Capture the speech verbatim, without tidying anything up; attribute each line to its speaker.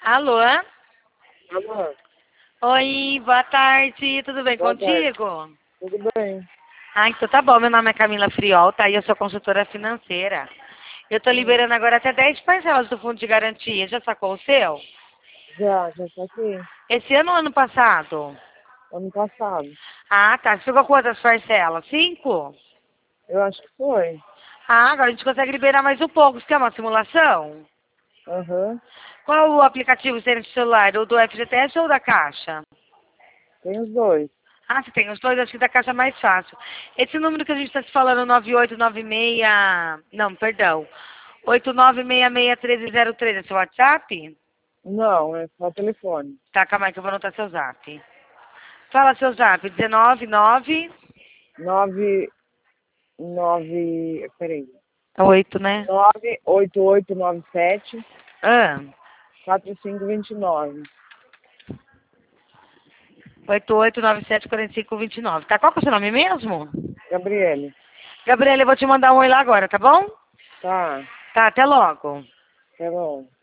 Speaker 1: Alô?
Speaker 2: Alô?
Speaker 1: Oi, boa tarde, tudo bem
Speaker 2: Boa
Speaker 1: contigo?
Speaker 2: tarde. Tudo bem?
Speaker 1: Ah, então tá bom, meu nome é Camila Friol, tá? E eu sou consultora financeira. Eu tô
Speaker 2: Hum,
Speaker 1: liberando agora até dez parcelas do fundo de garantia, já sacou o seu?
Speaker 2: já, já está aqui.
Speaker 1: Esse ano ou ano passado?
Speaker 2: Ano passado.
Speaker 1: Ah, tá, você pegou quantas parcelas? Cinco?
Speaker 2: Eu acho que foi.
Speaker 1: Ah, agora a gente consegue liberar mais um pouco, você quer uma simulação?
Speaker 2: Aham.
Speaker 1: Qual o aplicativo você tem no celular, o do F G T S ou da Caixa?
Speaker 2: Tem os dois.
Speaker 1: Ah, você tem os dois, acho que da Caixa é mais fácil. Esse número que a gente está se falando, nove oito nove seis... Não, perdão. oito nove seis seis um três zero três, é seu WhatsApp?
Speaker 2: Não, é só telefone.
Speaker 1: Tá, calma aí que eu vou anotar seu zap. Fala seu zap, dezenove nove...
Speaker 2: Nove, nove, peraí.
Speaker 1: Oito, né?
Speaker 2: Nove, oito, oito, nove, sete,
Speaker 1: Ah,
Speaker 2: quatro, cinco, vinte e nove.
Speaker 1: oito oito nove sete quatro cinco dois nove. Tá, qual que é o seu nome mesmo?
Speaker 2: Gabriele.
Speaker 1: Gabriela, eu vou te mandar um oi lá agora, tá bom?
Speaker 2: Tá,
Speaker 1: Tá, até logo.
Speaker 2: tá bom.